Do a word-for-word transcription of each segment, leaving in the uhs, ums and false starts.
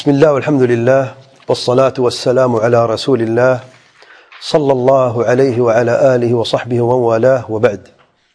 بسم الله والحمد لله والصلاة والسلام على رسول الله صلى الله عليه وعلى آله وصحبه ومن والاه وبعد.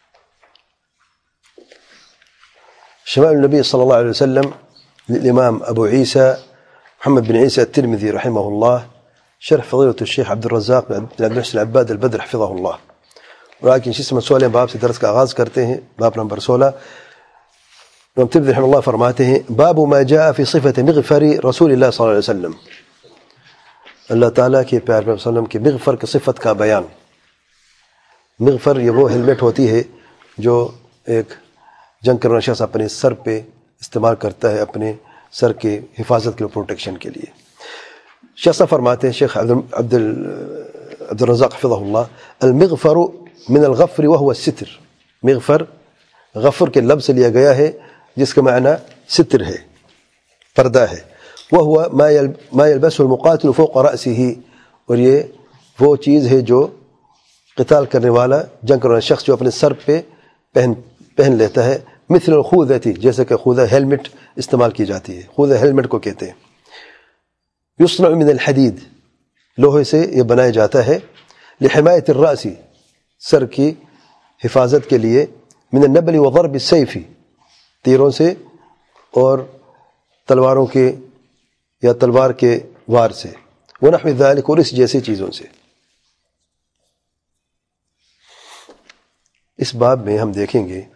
شمائل النبي صلى الله عليه وسلم للإمام أبو عيسى محمد بن عيسى الترمذي رحمه الله، شرح فضيلة الشيخ عبد الرزاق بن عبد المحسن العباد البدر حفظه الله. ولكن شيء اسمه سؤالين باب سے درس کا آغاز کرتے ہیں. باب نمبر سولہ امام ترمذی رحمہ اللہ فرماتے ہیں باب ما جاء في صفة مغفر رسول اللہ صلی اللہ علیہ وسلم، اللہ تعالیٰ کے پیارے صلی اللہ علیہ وسلم کی مغفر کی صفت کا بیان. مغفر یہ وہ ہیلمٹ ہوتی ہے جو ایک جنگ کرنے والا شخص اپنے سر پہ استعمال کرتا ہے اپنے سر کے حفاظت کے لیے، پروٹیکشن کے لیے. شخص فرماتے ہیں شیخ عبد عبد الرزاق حفظہ اللہ، المغفر من الغفر وهو الستر. مغفر غفر کے لفظ سے لیا گیا ہے جس کا معنی ستر ہے، پردہ ہے. وهو ما يلبسه المقاتل فوق رأسه، اور یہ وہ چیز ہے جو قتال کرنے والا جنگ کرنے والا شخص جو اپنے سر پہ پہن پہن لیتا ہے. مثل الخوذہ، جیسے کہ خوذہ ہیلمٹ استعمال کی جاتی ہے، خوذہ ہیلمٹ کو کہتے ہیں. یصنع من الحدید، لوہے سے یہ بنایا جاتا ہے. لحمایت الرأس، سر کی حفاظت کے لیے. من النبل وضرب السیف، تیروں سے اور تلواروں کے یا تلوار کے وار سے. ونحو ذلك، اور اس جیسی چیزوں سے. اس باب میں ہم دیکھیں گے،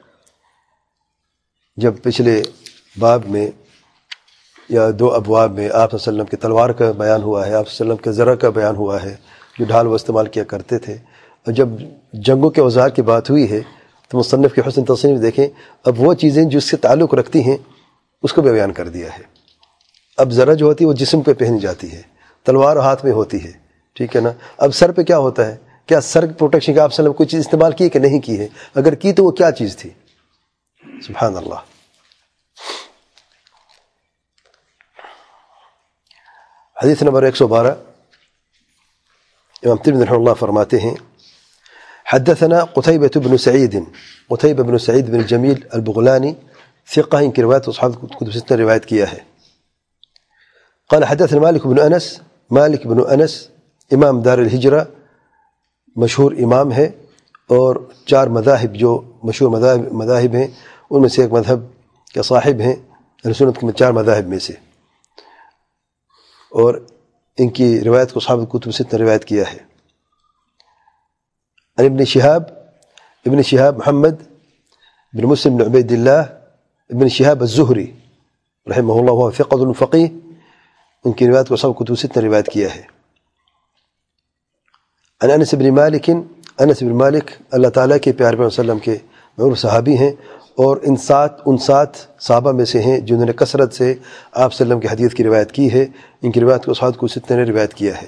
جب پچھلے باب میں یا دو ابواب میں آپ صلی اللہ علیہ وسلم کی تلوار کا بیان ہوا ہے، آپ صلی اللہ علیہ وسلم کے زرہ کا بیان ہوا ہے جو ڈھال وہ استعمال کیا کرتے تھے، اور جب جنگوں کے اوزار کی بات ہوئی ہے تو مصنف کی حسن تصنیف دیکھیں. اب وہ چیزیں جو اس سے تعلق رکھتی ہیں اس کو بھی بیان کر دیا ہے. اب زرہ جو ہوتی ہے وہ جسم پہ پہنی جاتی ہے، تلوار ہاتھ میں ہوتی ہے، ٹھیک ہے نا. اب سر پہ کیا ہوتا ہے؟ کیا سر کی پروٹیکشن کا آپ صلی اللہ علیہ وسلم کوئی چیز استعمال کی کہ نہیں کی ہے؟ اگر کی تو وہ کیا چیز تھی؟ سبحان اللہ. حدیث نمبر ایک سو بارہ، امام ترمذی رحمہ اللہ فرماتے ہیں حدثنا قتيبة بن سعيد، قتيبة بن سعيد بن الجميل البغلاني ثقة، ان کی روایت اصحاب کتب ستہ روایت کیا ہے. قال حدثنا مالك بن انس، مالك بن انس امام دار الہجرہ، مشہور امام ہے، اور چار مذاہب جو مشہور مذاہب مذاہب ہیں ان میں سے ایک مذہب کے صاحب ہیں اہل سنت کے چار مذاہب میں سے، اور ان کی روایت کو اصحاب کتب ستہ روایت کیا ہے. عن ابن شهاب، ابن شهاب محمد بن مسلم بن عبید اللہ ابن شهاب الزہری رحمہ اللہ، وہ ثقة فقیہ، ان کی روایت کو اصحاب کتب ستہ روایت کیا ہے. عن انس بن مالک، انس بن مالک اللہ تعالیٰ کے پیارے پیغمبر صلی اللہ علیہ وسلم کے معروف صحابی ہیں، اور ان سات ان سات صحابہ میں سے ہیں جنہوں نے کثرت سے آپ صلی اللہ علیہ وسلم کی حدیث کی روایت کی ہے. ان کی روایت کو اصحاب کتب ستہ نے روایت کیا ہے.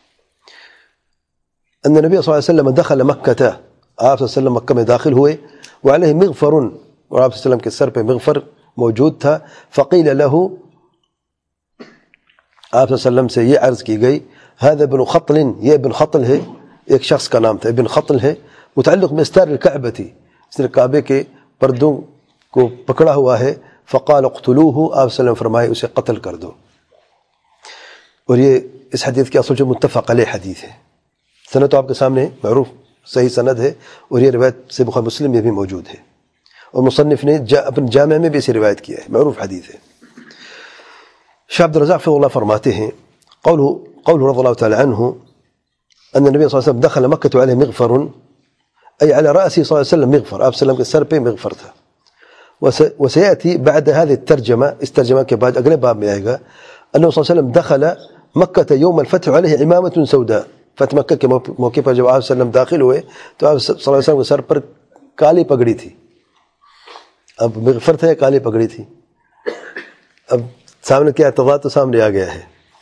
ان نبی صلی اللہ علیہ وسلم دخل مکہ، آپ صلی اللہ علیہ وسلم مکہ میں داخل ہوئے، وعلیہ مغفر، اور آپ صلی اللہ علیہ وسلم کے سر پہ مغفر موجود تھا. فقیل له، آپ صلی اللہ علیہ وسلم سے یہ عرض کی گئی، هذا ابن خطل، یہ ابن خطل ہے، ایک شخص کا نام تھا ابن خطل ہے، متعلق بستار الکعبہ، اس نے کعبے کے پردوں کو پکڑا ہوا ہے. فقال اقتلوه، آپ صلی اللہ علیہ وسلم فرمائے اسے قتل کر دو. اور یہ اس حدیث کی اصل جو متفق علیہ حدیث ہے، سند تو آپ کے سامنے معروف صحیح سند ہے، اور یہ روایت سے بخاری مسلم میں بھی موجود ہے، اور مصنف نے جا اپنے جامع میں بھی اسے روایت کیا ہے، معروف حدیث ہے. شیخ عبد الرزاق فضل اللہ فرماتے ہیں قوله قوله رضی اللہ تعالی عنہ ان النبي صلی اللہ علیہ وسلم دخل مکہ علیہ مغفر، ای علی رأسی صلی اللہ علیہ وسلم مغفر، آپ صلی اللہ علیہ وسلم کے سر پہ مغفر تھا. وسيأتي بعد هذه الترجمة، اس ترجمہ کے بعد اگلے باب میں آئے گا، انه صلی اللہ علیہ وسلم دخل مکہ یوم الفتح علیہ امامة سوداء، فتح مکہ کے موقع پر جب آپ صلی اللہ علیہ وسلم داخل ہوئے تو آپ صلی اللہ علیہ وسلم کے سر پر کالی پگڑی تھی. اب مغفر تھا یا کالی پگڑی تھی؟ اب سامنے کیا تضاد تو سامنے آ گیا ہے.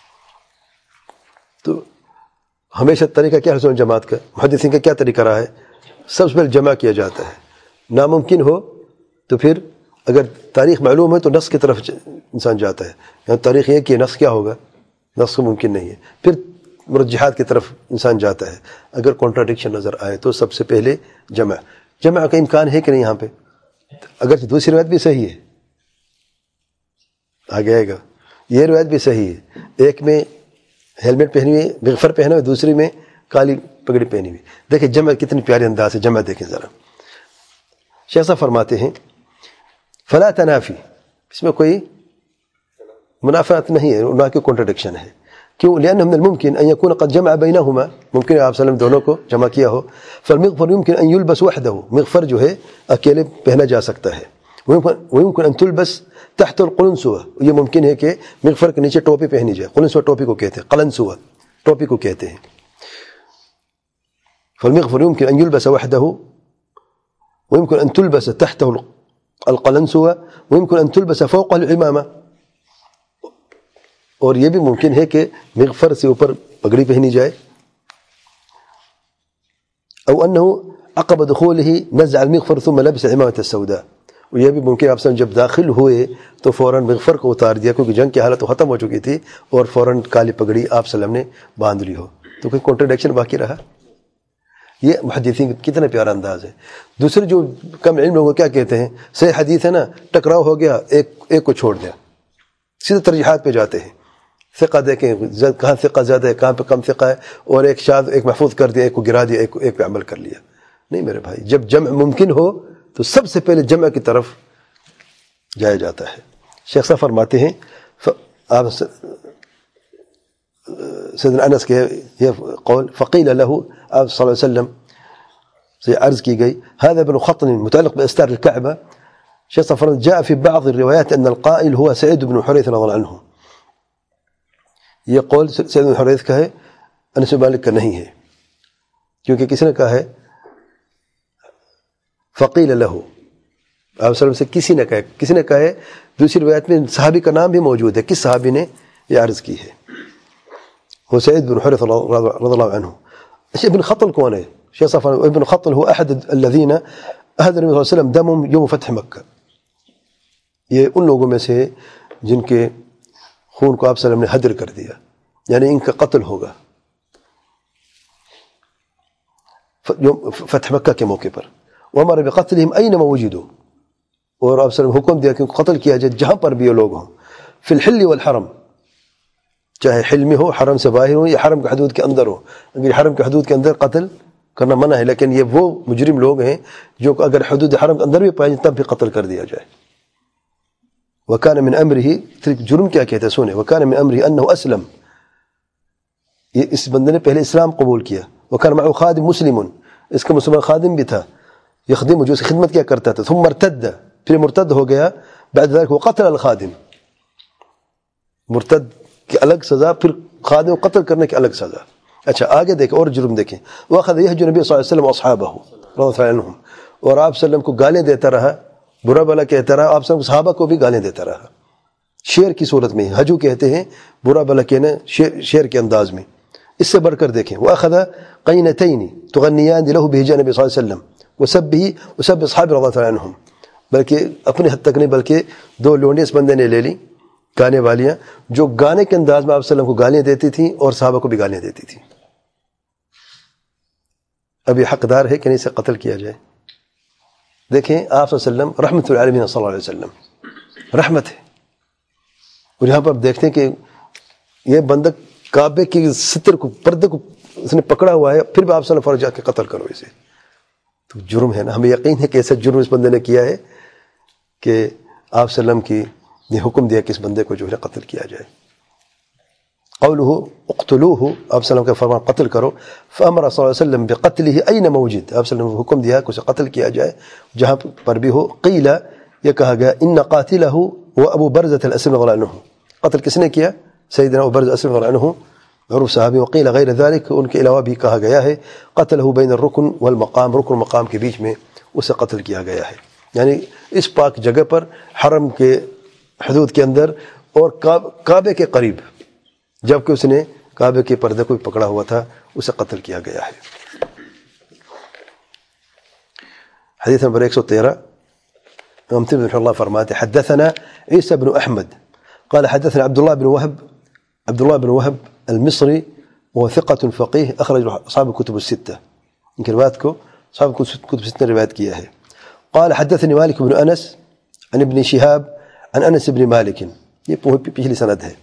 تو ہمیشہ طریقہ کیا ہے جماعت کا، محدثین کا کیا طریقہ رہا ہے؟ سب سے پہلے جمع کیا جاتا ہے. ناممکن ہو تو پھر اگر تاریخ معلوم ہے تو نص کی طرف انسان جاتا ہے. یہاں تاریخ یہ کہ نص کیا ہوگا، نص ممکن نہیں ہے. پھر مرجحات کی طرف انسان جاتا ہے. اگر کانٹراڈکشن نظر آئے تو سب سے پہلے جمع. جمع کا امکان ہے کہ نہیں یہاں پہ؟ اگر دوسری روایت بھی صحیح ہے، آگے آئے گا یہ روایت بھی صحیح ہے. ایک میں ہیلمٹ پہنی ہوئی مغفر پہنا ہوئے, دوسری میں کالی پگڑی پہنی ہوئی. دیکھیں جمع کتنی پیاری انداز ہے, جمع دیکھیں ذرا. شیخ صاحب فرماتے ہیں فلا تنافی, اس میں کوئی منافات نہیں ہے, نہ کہ کنٹرڈکشن ہے. کیوں؟ لأن من الممكن أن يكون قد جمع بينهما, ممکن ہے آپ صلی اللہ علیہ وسلم دونوں کو جمع کیا ہو. فالمغفر يمكن أن يلبس وحده, مغفر جو ہے اکیلے پہنا جا سکتا ہے. ويمكن أن تلبس تحت القلنسوة, یہ ممکن ہے کہ مغفر کے نیچے ٹوپی پہنی جائے. قلنسوة ٹوپی کو کہتے ہیں, قلنسوة ٹوپی کو کہتے ہیں. فالمغفر يمكن أن يلبس وحده ويمكن أن تلبس تحته القلنسوة ويمكن أن تلبس فوقه العمامة, اور یہ بھی ممکن ہے کہ مغفر سے اوپر پگڑی پہنی جائے. او انه عقب دخوله نزع المغفر ثم لبس العمامة السوداء, اور یہ بھی ممکن آپ جب داخل ہوئے تو فوراً مغفر کو اتار دیا, کیونکہ جنگ کی حالت تو ختم ہو چکی تھی, اور فوراً کالی پگڑی آپ صلی اللہ علیہ وسلم نے باندھ لی ہو. تو کوئی کنٹرڈکشن باقی رہا؟ یہ محدثین کا کتنا پیارا انداز ہے. دوسرے جو کم علم لوگوں کیا کہتے ہیں, صحیح حدیث ہے نا, ٹکراؤ ہو گیا, ایک ایک کو چھوڑ دیا, سیدھے ترجیحات پہ جاتے ہیں. ثقہ دیکھیں کہاں ثقہ زیادہ ہے, کہاں پہ کم ثقہ ہے, اور ایک شاذ ایک محفوظ کر دیا, ایک کو گرا دیا, ایک کو ایک پہ عمل کر لیا. نہیں میرے بھائی, جب جمع ممکن ہو تو سب سے پہلے جمع کی طرف جایا جاتا ہے. شیخ صاحب فرماتے ہیں آپ سیدنا انس کے یہ قول فقیل له, آپ صلی اللہ علیہ وسلم سے عرض کی گئی هذا ابن خطن متعلق باستار الكعبة. شیخ صاحب فرماتے جاء في بعض الروايات ان القائل هو سعيد بن حريث رضي الله عنه. یہ قول سعید بن حریث کا ہے, انس بن مالک کا نہیں ہے, کیونکہ کسی نے کہا ہے فقیل له, آپ صلی اللہ علیہ وسلم سے کسی نے کہا, کسی نے کہا ہے. دوسری روایت میں صحابی کا نام بھی موجود ہے, کس صحابی نے یہ عرض کی ہے, وہ سعید بن حریث رضی اللہ عنہ. اچھا ابن خطل کون ہے؟ شیخ صاحب ابن خطل هو احد الذين اهدر النبي صلی اللہ علیہ وسلم دمهم يوم فتح مکہ, یہ ان لوگوں میں سے جن کے خون کو آپ صلی اللہ علیہ وسلم نے حدر کر دیا, یعنی ان کا قتل ہوگا فتح مکہ کے موقع پر. وامر بقتلهم اينما وجدوا, اور آپ صلی اللہ علیہ وسلم حکم دیا کہ قتل کیا جائے جہاں پر بھی یہ لوگ ہوں. فی الحل والحرم, چاہے حل میں ہو, حرم سے باہر ہو, یا حرم کے حدود کے اندر ہو. اگر حرم کے حدود کے اندر قتل کرنا منع ہے, لیکن یہ وہ مجرم لوگ ہیں جو اگر حدود حرم کے اندر بھی پائے تب بھی قتل کر دیا جائے. وکان من امرہ, جرم کیا کہتے ہیں سونے, وکان من امرہ انہ اسلم, یہ اس بندے نے پہلے اسلام قبول کیا. وکان معه خادم مسلم, اس کا مسلمان خادم بھی تھا, یخدم جو اس کی خدمت کیا کرتا تھا. ثم مرتد, پھر مرتد ہو گیا. بعد ذلك وقتل الخادم, مرتد کی الگ سزا, پھر خادم قتل کرنے کی الگ سزا. اچھا آگے دیکھیں اور جرم دیکھیں. واخذ يهجو النبي صلی اللہ علیہ وسلم واصحابہ رضی اللہ عنہم, اور آپ صلی اللہ علیہ وسلم کو گالیں دیتا رہا, برا بلا کہتا رہا, آپ صلی اللہ علیہ وسلم صحابہ کو بھی گالیں دیتا رہا, شعر کی صورت میں. حجو کہتے ہیں برا بلا کہنا شعر کے انداز میں. اس سے بڑھ کر دیکھیں واخذ قینتین تغنیان له بهجاء النبي صلی اللہ علیہ وسلم وسبه وسب اصحاب رضی اللہ عنہم, بلکہ اپنے حد تک نہیں بلکہ دو لونڈے اس بندے نے لے لی گانے والیاں, جو گانے کے انداز میں آپ صلی اللہ علیہ وسلم کو گالیاں دیتی تھیں اور صحابہ کو بھی گالیاں دیتی تھیں. اب یہ حقدار ہے کہ نہیں اسے قتل کیا جائے؟ دیکھیں آپ صلی اللہ علیہ وسلم رحمت العالمین صلی اللہ علیہ وسلم رحمت ہے, اور یہاں پر آپ دیکھتے ہیں کہ یہ بندہ کعبے کی ستر کو پردے کو اس نے پکڑا ہوا ہے, پھر بھی آپ صلی اللہ علیہ وسلم جا کے قتل کرو اسے. تو جرم ہے نا, ہمیں یقین ہے کہ ایسا جرم اس بندے نے کیا ہے کہ آپ صلی اللہ علیہ وسلم کی نے حکم دیا کہ اس بندے کو جو ہے قتل کیا جائے. قوله اقتلوه, آپ صلی اللہ علیہ وسلم کا فرمان قتل کرو. فامر صلی اللہ علیہ وسلم بقتله اين موجود, آپ صلی اللہ علیہ وسلم حکم دیا کہ اسے قتل کیا جائے جہاں پر بھی ہو. قیل, یہ کہا گیا ان قاتله هو ابو برزة الاسلم رضی اللہ عنہ, قتل کس نے کیا؟ سیدنا ابو برزة الاسلم رضی اللہ عنہ, معروف صحابی. وقیل غیر ذلك, ان کے علاوہ بھی کہا گیا ہے قتله بین الرکن والمقام, رکن مقام کے بیچ میں اسے قتل کیا گیا ہے, یعنی اس پاک جگہ پر حرم کے حدود کے اندر اور کعبے کے قریب, جبکہ اس نے کعبے کے پردے کو پکڑا ہوا تھا, اسے قتل کیا گیا ہے. حدیث نمبر ایک سو تیرہ, امام ترمذی رحمہ اللہ فرماتے حدثنا عیسی بن احمد قال حدثنا عبد الله بن وهب عبد الله بن وهب المصري وهو ثقة فقيه أخرج أصحاب الكتب الستة, إنك روايتكم أصحاب الكتب الستة روايات كياه. قال حدثني مالك بن أنس عن ابن شهاب عن أنس بن مالك یہ پچھلی سند ہے.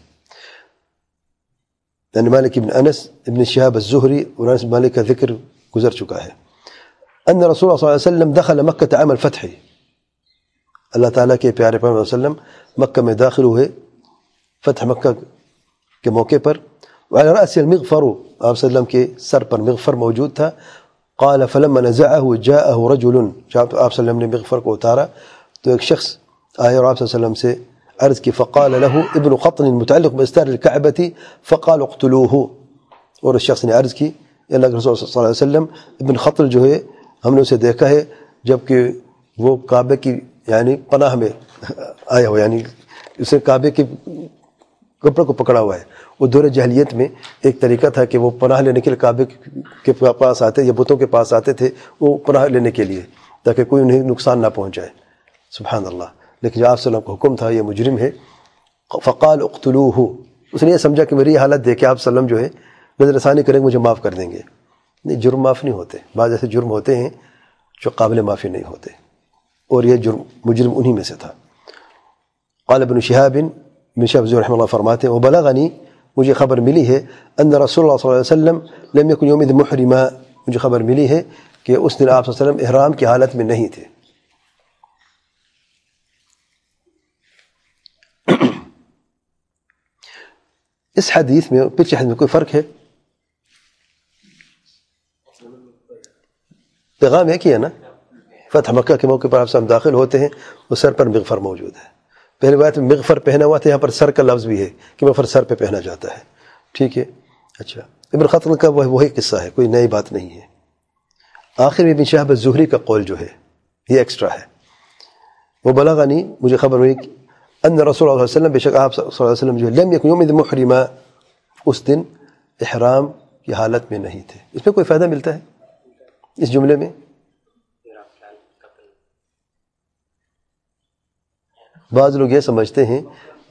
یعنی مالک ابن انس ابن شہاب الزہری اور انس بن مالک کا ذکر گزر چکا ہے. ان رسول اللہ صلی اللہ علیہ وسلم دخل مکہ عام الفتح، اللہ تعالیٰ کے پیارے پیغمبر صلی اللہ علیہ وسلم مکہ میں داخل ہوئے فتح مکہ کے موقع پر. وعلى رأس المغفر، آپ صلی اللہ علیہ وسلم کے سر پر مغفر موجود تھا. قال فلما نزعه جاءه رجل، جب آپ صلی اللہ علیہ وسلم نے مغفر کو اتارا تو ایک شخص آئے اور آپ صلی اللہ علیہ وسلم سے عرض کی. فقال له ابن قطن متعلق باستار الكعبة فقال اقتلوه، اور اس شخص نے عرض کی اللہ کے رسول صلی اللہ علیہ وسلم ابن خطل جو ہے ہم نے اسے دیکھا ہے جبکہ وہ کعبے کی یعنی پناہ میں آیا ہوا، یعنی اسے کعبے کے کپڑے کو پکڑا ہوا ہے. وہ دور جاہلیت میں ایک طریقہ تھا کہ وہ پناہ لینے کے لیے کعبے کے پاس آتے یا بتوں کے پاس آتے تھے، وہ پناہ لینے کے لیے تاکہ کوئی انہیں نقصان نہ پہنچائے. سبحان اللہ. لیکن جب آپ صلی اللہ علیہ وسلم کو حکم تھا یہ مجرم ہے. فقال اقتلوه، اس نے یہ سمجھا کہ میری حالت دیکھ کے آپ صلی اللہ علیہ وسلم جو ہے نظر ثانی کریں گے، مجھے معاف کر دیں گے. نہیں، جرم معاف نہیں ہوتے. بعض ایسے جرم ہوتے ہیں جو قابل معافی نہیں ہوتے، اور یہ جرم مجرم انہی میں سے تھا. قال ابن شہاب، ابن شہاب الزہری رحمہ اللہ فرماتے ہیں وبلغنی، مجھے خبر ملی ہے ان رسول اللہ صلی اللہ علیہ وسلم لم یکن یومئذ محرما، مجھے خبر ملی ہے کہ اس دن آپ صلی اللہ علیہ وسلم احرام کی حالت میں نہیں تھے. اس حدیث میں پچھلے حدیث میں کوئی فرق ہے؟ پیغام ایک ہی ہے نا. فتح مکہ کے موقع پر آپ سب داخل ہوتے ہیں، وہ سر پر مغفر موجود ہے. پہلی بات میں مغفر پہنا ہوا تھا، یہاں پر سر کا لفظ بھی ہے کہ مغفر سر پہ پہنا جاتا ہے. ٹھیک ہے. اچھا، ابن خطل کا وہی قصہ ہے، کوئی نئی بات نہیں ہے. آخر میں ابن شہاب الزہری کا قول جو ہے یہ ایکسٹرا ہے. وہ بلغنی، مجھے خبر ہوئی ان رسول اللہ صلی اللہ علیہ وسلم، بے شک آپ صلی اللہ علیہ وسلم جو ہے لم یکن یومئذ محرما، اس دن احرام کی حالت میں نہیں تھے. اس میں کوئی فائدہ ملتا ہے اس جملے میں؟ بعض لوگ یہ سمجھتے ہیں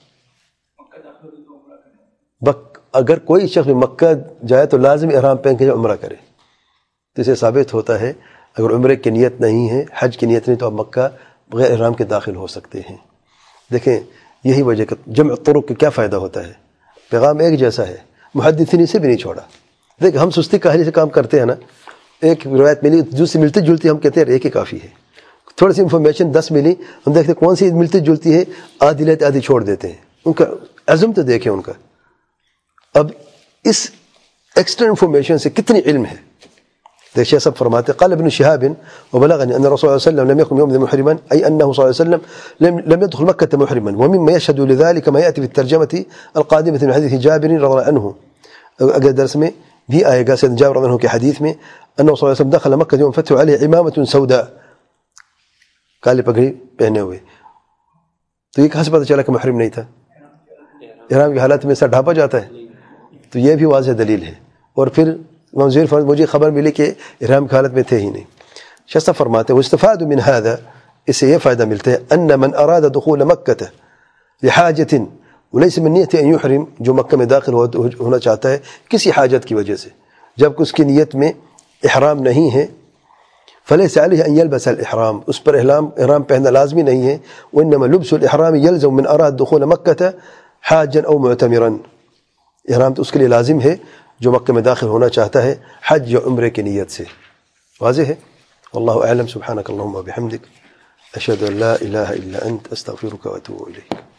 بک اگر کوئی شخص مکہ جائے تو لازم احرام پہن کے عمرہ کرے. تو اسے ثابت ہوتا ہے اگر عمرے کی نیت نہیں ہے، حج کی نیت نہیں، تو آپ مکہ بغیر احرام کے داخل ہو سکتے ہیں. دیکھیں یہی وجہ کہ جمع طرق کا کیا فائدہ ہوتا ہے. پیغام ایک جیسا ہے، محدثین سے بھی نہیں چھوڑا. دیکھ ہم سستی کاہلی سے کام کرتے ہیں نا، ایک روایت ملی دوسری ملتی جلتی، ہم کہتے ہیں ایک ہی کافی ہے. تھوڑی سی انفارمیشن دس ملی، ہم دیکھتے کون سی ملتی جلتی ہے، آدھی لیتے آدھی چھوڑ دیتے ہیں. ان کا عزم تو دیکھیں ان کا. اب اس ایکسٹرا انفارمیشن سے کتنی علم ہے. دیکھیے سب فرماتے قال ابن شهاب وبلغني ان الرسول صلى الله عليه وسلم لم يكن يوم محرما، اي انه صلى الله عليه وسلم لم, لم يدخل مكة محرما. ومما يشهد لذلك ما ياتي في الترجمه القادمه من حديث جابر رضي الله عنه، اگر درس میں بھی آئے گا سيدنا جابر رضي الله عنه کے حدیث میں انه صلى الله عليه وسلم دخل مكة يوم فتح عليه عمامة سوداء، کالی پگڑی پہنے ہوئے. تو یہ کہاں سے پتہ چلا کہ محرم نہیں تھا؟ احرام کی حالت میں سر ڈھانپا جاتا ہے، تو یہ بھی واضح دلیل ہے. اور پھر منظور فرض مجھے خبر ملی کہ احرام کی حالت میں تھے ہی نہیں. شستہ فرماتے واستفاد من هذا، اس سے یہ فائدہ ملتا ہے ان من اراد دخول مکہ لحاجت وليس من نیت ان يحرم، جو مکہ میں داخل ہونا چاہتا ہے کسی حاجت کی وجہ سے، جب اس کی نیت میں احرام نہیں ہے، فليس عليه ان يلبس الاحرام، اس پر احرام احرام پہننا لازمی نہیں ہے. وانما لبس الاحرام يلزم من اراد دخول مکہ حاجا او معتمرا، احرام تو اس کے لیے لازم ہے جو مکہ میں داخل ہونا چاہتا ہے حج یا عمرے کی نیت سے. واضح ہے. واللہ اعلم. سبحانک اللہم وبحمدک، اشہد ان لا الہ الا انت، استغفرک واتوب الیک.